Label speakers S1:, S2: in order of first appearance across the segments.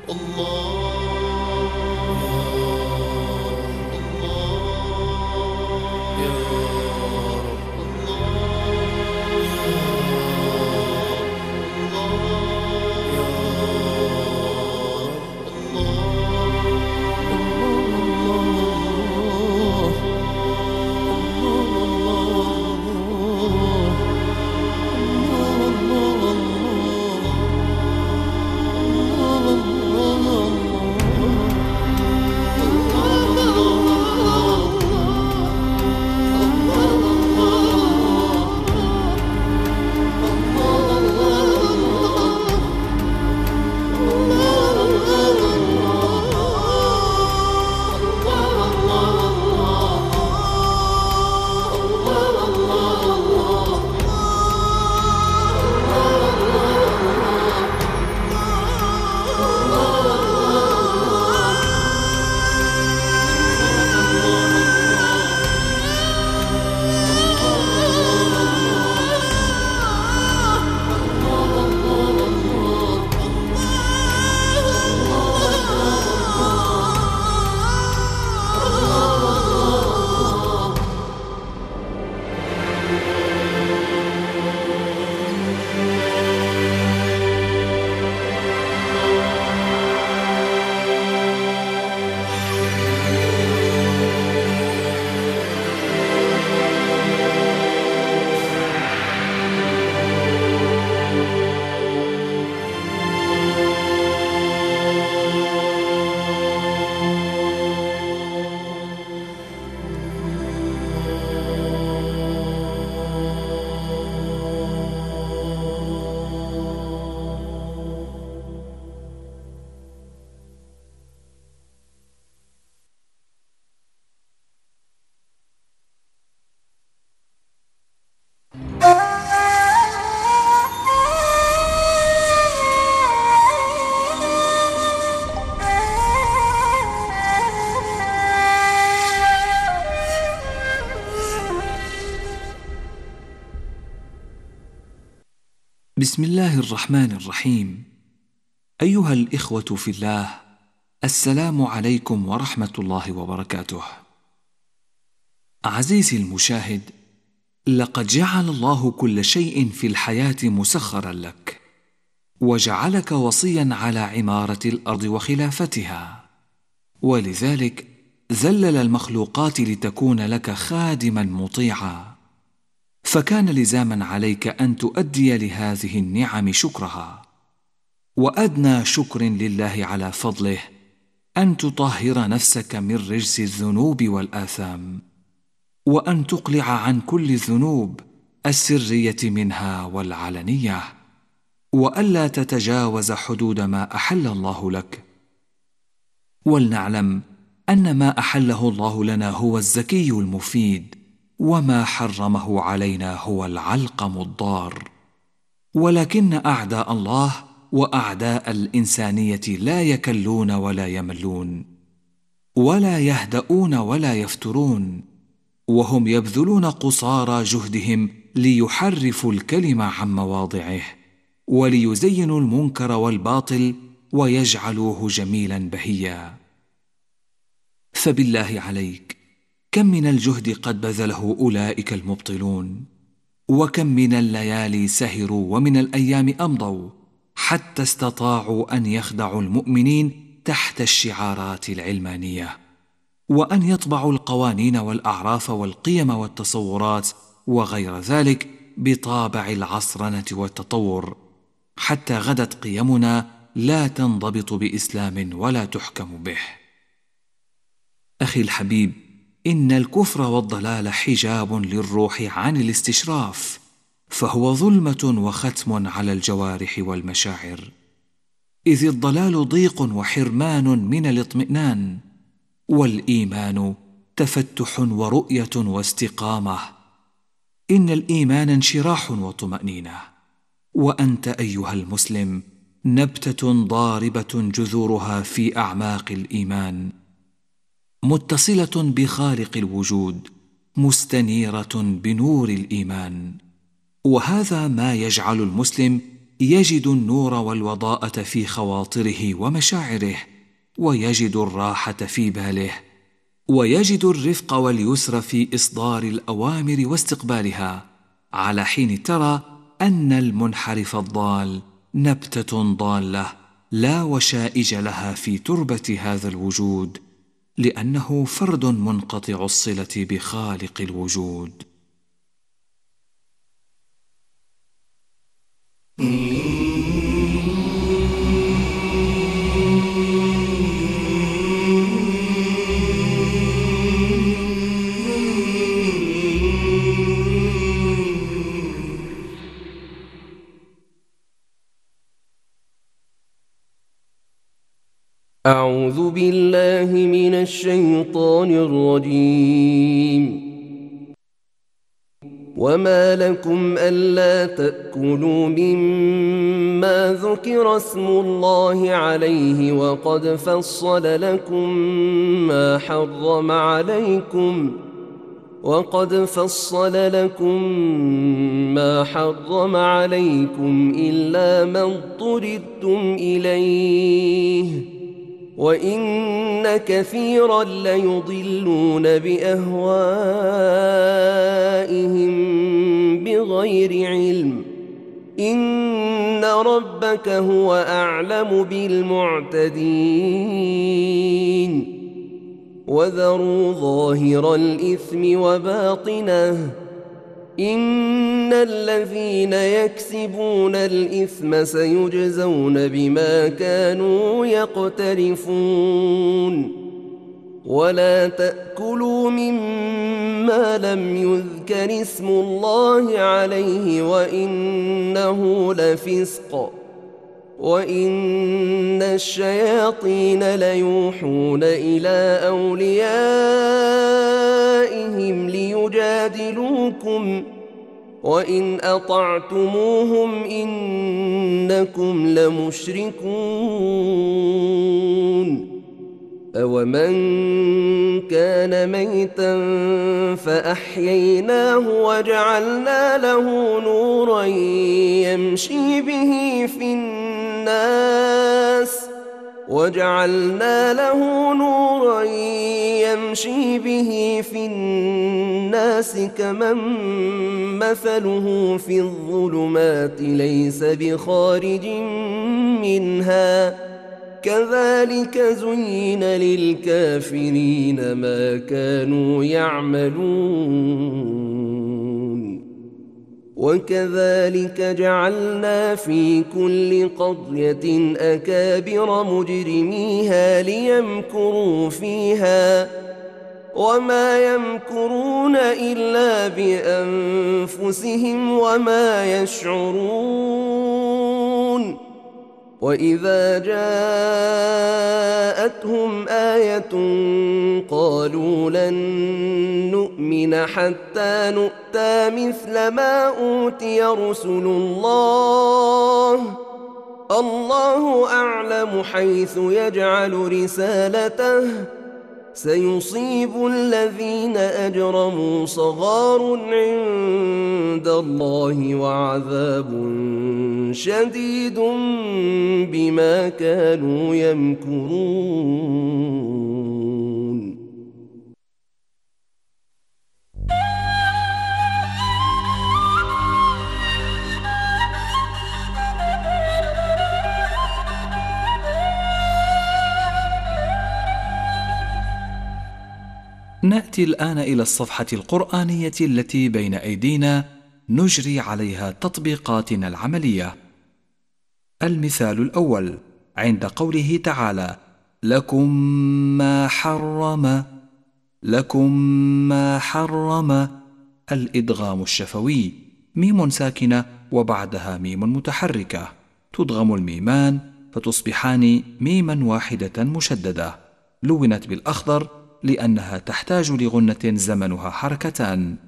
S1: بسم الله الرحمن الرحيم. أيها الإخوة في الله، السلام عليكم ورحمة الله وبركاته. عزيزي المشاهد، لقد جعل الله كل شيء في الحياة مسخرا لك، وجعلك وصيا على عمارة الأرض وخلافتها، ولذلك ذلل المخلوقات لتكون لك خادما مطيعا، فكان لزاما عليك أن تؤدي لهذه النعم شكرها. وأدنى شكر لله على فضله أن تطهر نفسك من رجس الذنوب والآثام، وأن تقلع عن كل الذنوب السرية منها والعلنية، وألا تتجاوز حدود ما أحل الله لك. ولنعلم أن ما أحله الله لنا هو الزكي المفيد، وما حرمه علينا هو العلقم الضار. ولكن أعداء الله وأعداء الإنسانية لا يكلون ولا يملون، ولا يهدؤون ولا يفترون، وهم يبذلون قصارى جهدهم ليحرفوا الكلم عن مواضعه، وليزينوا المنكر والباطل ويجعلوه جميلا بهيا. فبالله عليك، كم من الجهد قد بذله أولئك المبطلون، وكم من الليالي سهروا ومن الأيام أمضوا حتى استطاعوا أن يخدعوا المؤمنين تحت الشعارات العلمانية، وأن يطبعوا القوانين والأعراف والقيم والتصورات وغير ذلك بطابع العصرنة والتطور، حتى غدت قيمنا لا تنضبط بإسلام ولا تحكم به. أخي الحبيب، إن الكفر والضلال حجاب للروح عن الاستشراف، فهو ظلمة وختم على الجوارح والمشاعر، إذ الضلال ضيق وحرمان من الاطمئنان، والإيمان تفتح ورؤية واستقامة. إن الإيمان انشراح وطمأنينة، وأنت أيها المسلم نبتة ضاربة جذورها في أعماق الإيمان، متصلة بخالق الوجود، مستنيرة بنور الإيمان. وهذا ما يجعل المسلم يجد النور والوضاءة في خواطره ومشاعره، ويجد الراحة في باله، ويجد الرفق واليسر في إصدار الأوامر واستقبالها، على حين ترى أن المنحرف الضال نبتة ضالة لا وشائج لها في تربة هذا الوجود، لأنه فرد منقطع الصلة بخالق الوجود.
S2: أعوذ بالله من الشيطان الرجيم. وما لكم ألا تأكلوا مما ذكر اسم الله عليه وقد فصل لكم ما حرم عليكم إلا ما اضطررتم إليه، وإن كثيرا ليضلون بأهوائهم بغير علم. إن ربك هو أعلم بالمعتدين. وذروا ظاهر الإثم وباطنه، إن الذين يكسبون الإثم سيجزون بما كانوا يقترفون. ولا تأكلوا مما لم يذكر اسم الله عليه وإنه لفسق، وإن الشياطين ليوحون إلى أوليائهم ليجادلوكم، وإن أطعتموهم إنكم لمشركون. أومن كان ميتا فأحييناه وجعلنا له نورا يمشي به في الناس كمن مثله في الظلمات ليس بخارج منها، كذلك زين للكافرين ما كانوا يعملون. وكذلك جعلنا في كل قرية أكابر مجرميها ليمكروا فيها، وما يمكرون إلا بأنفسهم وما يشعرون. وإذا جاءتهم آية قالوا لن نؤمن حتى نؤتى مثل ما أوتي رسل الله، الله أعلم حيث يجعل رسالته، سيصيب الذين أجرموا صغار عند الله وعذاب شديد بما كانوا يمكرون.
S1: نأتي الآن إلى الصفحة القرآنية التي بين أيدينا نجري عليها تطبيقاتنا العملية. المثال الأول عند قوله تعالى: لكم ما حرم، الإدغام الشفوي، ميم ساكنة وبعدها ميم متحركة، تدغم الميمان فتصبحان ميما واحدة مشددة، لونت بالأخضر لأنها تحتاج لغنة زمنها حركتان.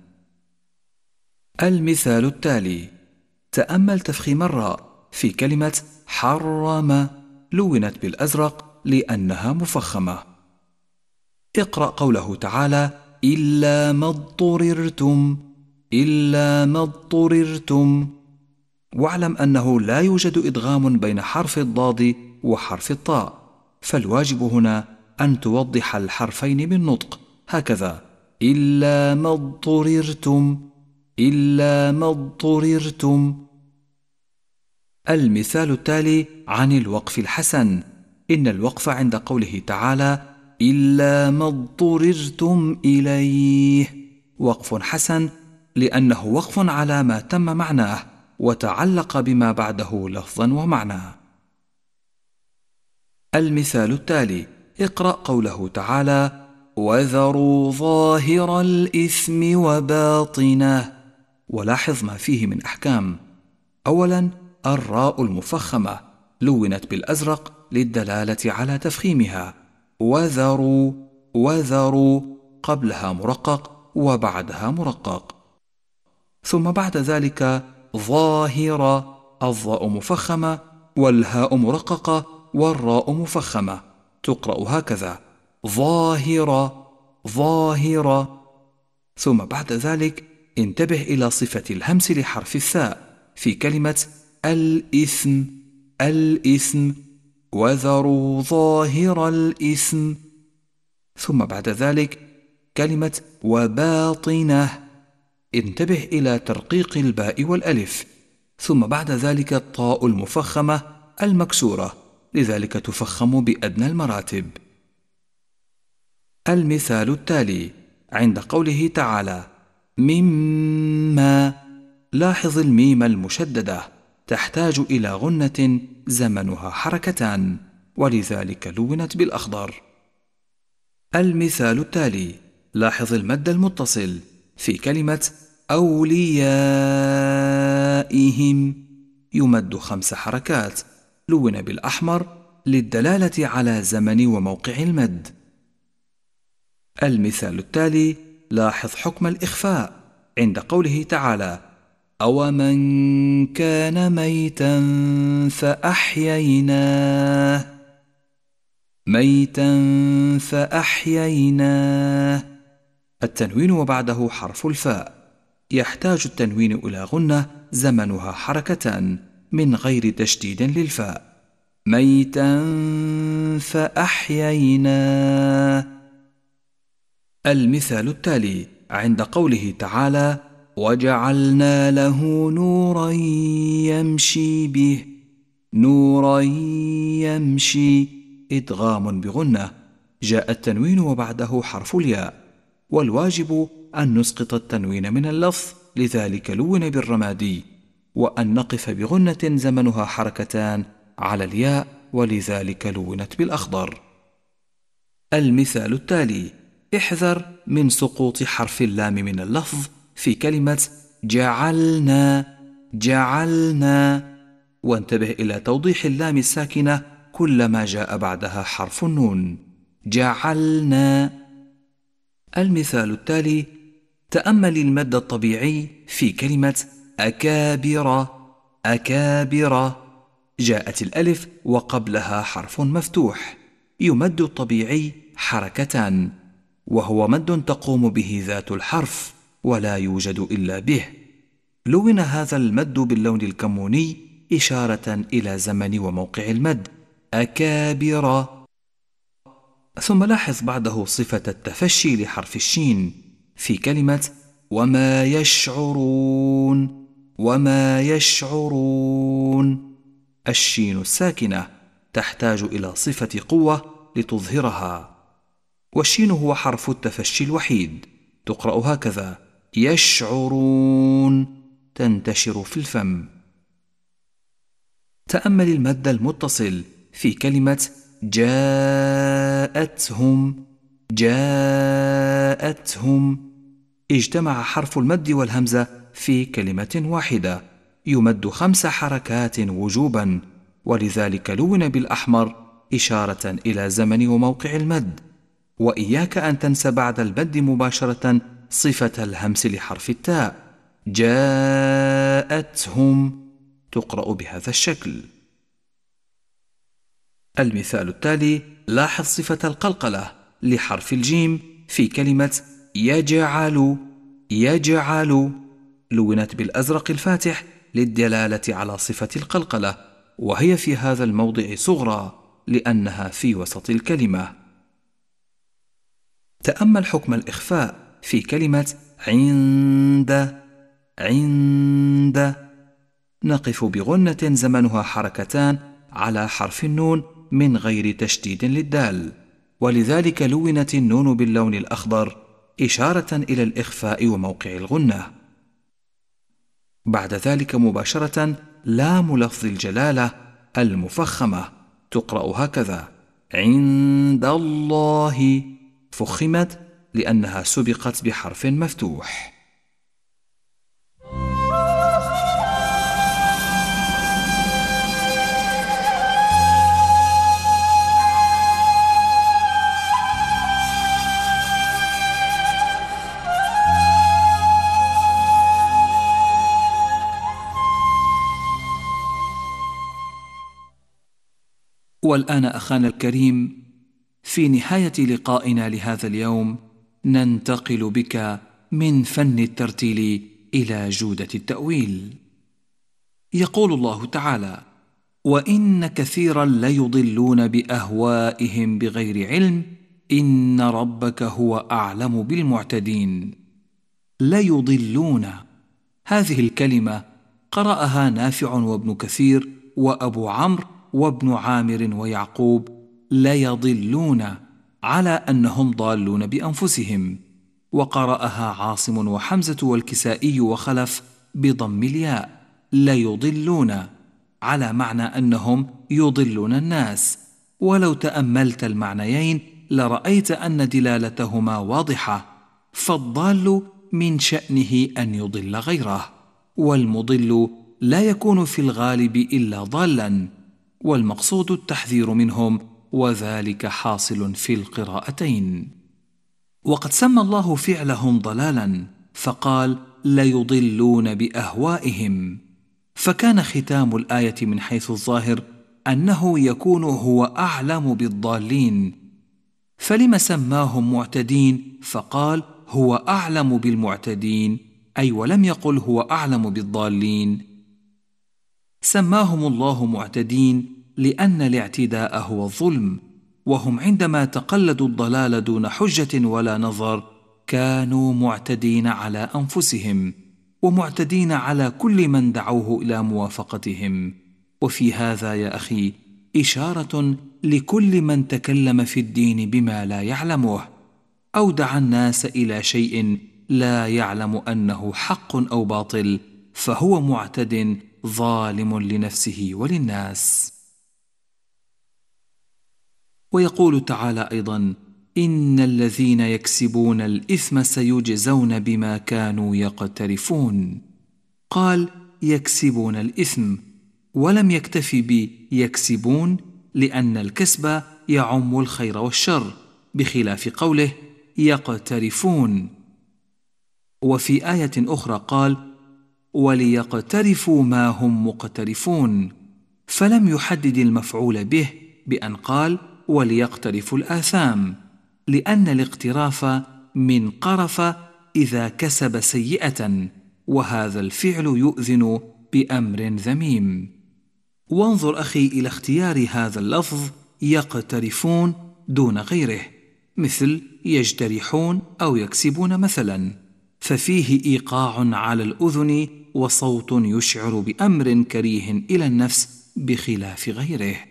S1: المثال التالي: تأمل تفخيم الراء في كلمة حرم، لونت بالأزرق لأنها مفخمة. اقرأ قوله تعالى: إلا ما اضطررتم. واعلم أنه لا يوجد إدغام بين حرف الضاد وحرف الطاء، فالواجب هنا أن توضح الحرفين بالنطق، هكذا: إلا ما اضطررتم، إلا ما اضطررتم. المثال التالي عن الوقف الحسن. إن الوقف عند قوله تعالى: إلا ما اضطررتم إليه وقف حسن، لأنه وقف على ما تم معناه وتعلق بما بعده لفظا ومعنى. المثال التالي: اقرأ قوله تعالى: وذروا ظاهر الإثم وباطنه. ولاحظ ما فيه من أحكام. أولا، الراء المفخمة لونت بالأزرق للدلالة على تفخيمها. وذروا، وذروا، قبلها مرقق وبعدها مرقق. ثم بعد ذلك ظاهر، الظاء مفخمة والهاء مرققة والراء مفخمة، تقرأ هكذا: ظاهرة، ظاهرة. ثم بعد ذلك انتبه إلى صفة الهمس لحرف الثاء في كلمة الإثم، الإثم، وذروا ظاهر الإثم. ثم بعد ذلك كلمة وباطنه، انتبه إلى ترقيق الباء والألف. ثم بعد ذلك الطاء المفخمة المكسورة، لذلك تفخم بأدنى المراتب. المثال التالي عند قوله تعالى: مما. لاحظ الميم المشددة تحتاج إلى غنة زمنها حركتان، ولذلك لونت بالأخضر. المثال التالي: لاحظ المد المتصل في كلمة أوليائهم، يمد 5 حركات، لون بالأحمر للدلالة على زمن وموقع المد. المثال التالي: لاحظ حكم الإخفاء عند قوله تعالى: أومن كان ميتا فأحييناه، ميتا فأحييناه. التنوين وبعده حرف الفاء، يحتاج التنوين إلى غنة زمنها حركتان من غير تشديد للفاء. ميتا فأحييناه. المثال التالي عند قوله تعالى: وجعلنا له نورا يمشي به، نورا يمشي، إدغام بغنة، جاء التنوين وبعده حرف الياء، والواجب أن نسقط التنوين من اللفظ، لذلك لون بالرمادي، وأن نقف بغنة زمنها حركتان على الياء، ولذلك لونت بالأخضر. المثال التالي: احذر من سقوط حرف اللام من اللفظ في كلمة جعلنا، جعلنا، وانتبه إلى توضيح اللام الساكنة كلما جاء بعدها حرف النون. جعلنا. المثال التالي: تأمل المد الطبيعي في كلمة أكابر، أكابر، جاءت الألف وقبلها حرف مفتوح، يمد الطبيعي حركتان، وهو مد تقوم به ذات الحرف ولا يوجد إلا به. لون هذا المد باللون الكموني إشارة إلى زمن وموقع المد، أكابر. ثم لاحظ بعده صفة التفشي لحرف الشين في كلمة وما يشعرون، وما يشعرون. الشين الساكنة تحتاج إلى صفة قوة لتظهرها، والشين هو حرف التفشي الوحيد، تقرأ هكذا: يشعرون، تنتشر في الفم. تأمل المد المتصل في كلمة جاءتهم، جاءتهم، اجتمع حرف المد والهمزة في كلمة واحدة، يمد 5 حركات وجوبا، ولذلك لون بالأحمر إشارة إلى زمن وموقع المد. وإياك أن تنسى بعد المد مباشرة صفة الهمس لحرف التاء، جاءتهم، تقرأ بهذا الشكل. المثال التالي: لاحظ صفة القلقلة لحرف الجيم في كلمة يجعل، يجعل، لونت بالأزرق الفاتح للدلالة على صفة القلقلة، وهي في هذا الموضع صغرى لأنها في وسط الكلمة. تأمل حكم الإخفاء في كلمة عند. نقف بغنة زمنها حركتان على حرف النون من غير تشديد للدال، ولذلك لونت النون باللون الأخضر إشارة إلى الإخفاء وموقع الغنة. بعد ذلك مباشرة لام لفظ الجلالة المفخمة تقرأ هكذا: عند الله، فخمت لأنها سبقت بحرف مفتوح. والآن أخانا الكريم، في نهاية لقائنا لهذا اليوم ننتقل بك من فن الترتيل إلى جودة التأويل. يقول الله تعالى: وإن كثيرا ليضلون بأهوائهم بغير علم إن ربك هو أعلم بالمعتدين. ليضلون، هذه الكلمة قرأها نافع وابن كثير وأبو عمرو وابن عامر ويعقوب ليضلون، على أنهم ضالون بأنفسهم، وقرأها عاصم وحمزة والكسائي وخلف بضم الياء ليضلون، على معنى أنهم يضلون الناس. ولو تأملت المعنيين لرأيت أن دلالتهما واضحة، فالضال من شأنه أن يضل غيره، والمضل لا يكون في الغالب إلا ضالا، والمقصود التحذير منهم، وذلك حاصل في القراءتين. وقد سمى الله فعلهم ضلالا فقال: ليضلون بأهوائهم، فكان ختام الآية من حيث الظاهر أنه يكون هو أعلم بالضالين، فلما سماهم معتدين فقال هو أعلم بالمعتدين، أي ولم يقل هو أعلم بالضالين. سماهم الله معتدين لأن الاعتداء هو الظلم، وهم عندما تقلدوا الضلال دون حجة ولا نظر كانوا معتدين على أنفسهم، ومعتدين على كل من دعوه إلى موافقتهم. وفي هذا يا أخي إشارة لكل من تكلم في الدين بما لا يعلمه، أو دعا الناس إلى شيء لا يعلم أنه حق أو باطل، فهو معتد ظالم لنفسه وللناس. ويقول تعالى أيضا: إن الذين يكسبون الإثم سيجزون بما كانوا يقترفون. قال يكسبون الإثم، ولم يكتفي بيكسبون، لأن الكسب يعم الخير والشر، بخلاف قوله يقترفون. وفي آية أخرى قال: وليقترفوا ما هم مقترفون، فلم يحدد المفعول به بأن قال وليقترفوا الآثام، لأن الاقتراف من قرف إذا كسب سيئة، وهذا الفعل يؤذن بأمر ذميم. وانظر أخي إلى اختيار هذا اللفظ يقترفون دون غيره، مثل يجترحون أو يكسبون مثلا، ففيه إيقاع على الأذن وصوت يشعر بأمر كريه إلى النفس بخلاف غيره.